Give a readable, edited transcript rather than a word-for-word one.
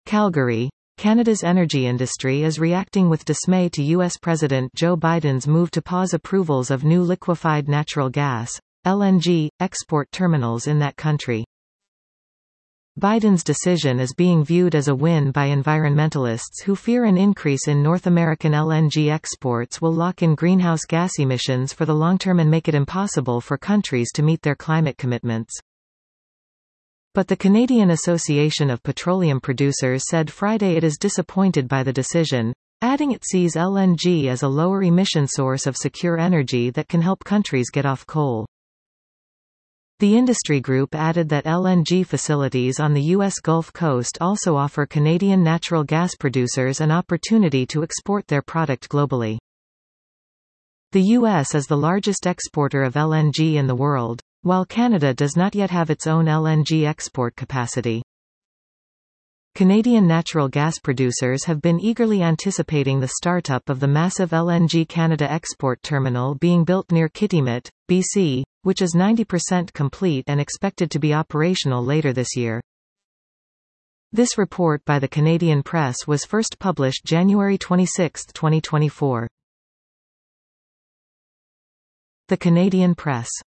Calgary. Canada's energy industry is reacting with dismay to U.S. President Joe Biden's move to pause approvals of new liquefied natural gas (LNG) export terminals in that country. Biden's decision is being viewed as a win by environmentalists who fear an increase in North American LNG exports will lock in greenhouse gas emissions for the long term and make it impossible for countries to meet their climate commitments. But the Canadian Association of Petroleum Producers said Friday it is disappointed by the decision, adding it sees LNG as a lower emission source of secure energy that can help countries get off coal. The industry group added that LNG facilities on the U.S. Gulf Coast also offer Canadian natural gas producers an opportunity to export their product globally. The U.S. is the largest exporter of LNG in the world, while Canada does not yet have its own LNG export capacity. Canadian natural gas producers have been eagerly anticipating the startup of the massive LNG Canada export terminal being built near Kitimat, BC, which is 90% complete and expected to be operational later this year. This report by the Canadian Press was first published January 26, 2024. The Canadian Press.